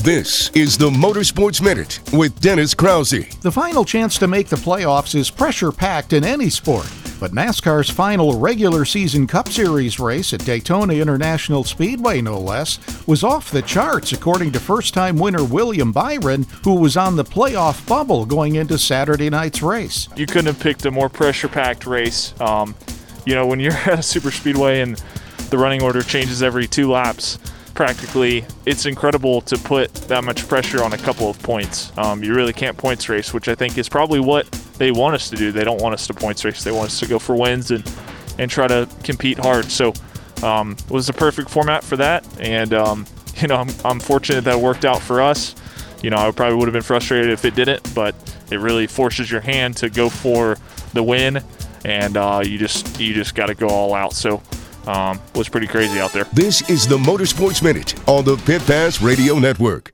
This is the Motorsports Minute with Dennis Krause. The final chance to make the playoffs is pressure-packed in any sport, but NASCAR's final regular season Cup Series race at Daytona International Speedway, no less, was off the charts according to first-time winner William Byron, who was on the playoff bubble going into Saturday night's race. You couldn't have picked a more pressure-packed race. When you're at a super speedway and the running order changes every 2 laps, practically, it's incredible to put that much pressure on a couple of points. You really can't points race, which I think is probably what they want us to do. They don't want us to points race. They want us to go for wins and try to compete hard. So it was the perfect format for that. And, I'm fortunate that it worked out for us. I probably would have been frustrated if it didn't, but it really forces your hand to go for the win. And you just got to go all out. So was pretty crazy out there. This is the Motorsports Minute on the Pit Pass Radio Network.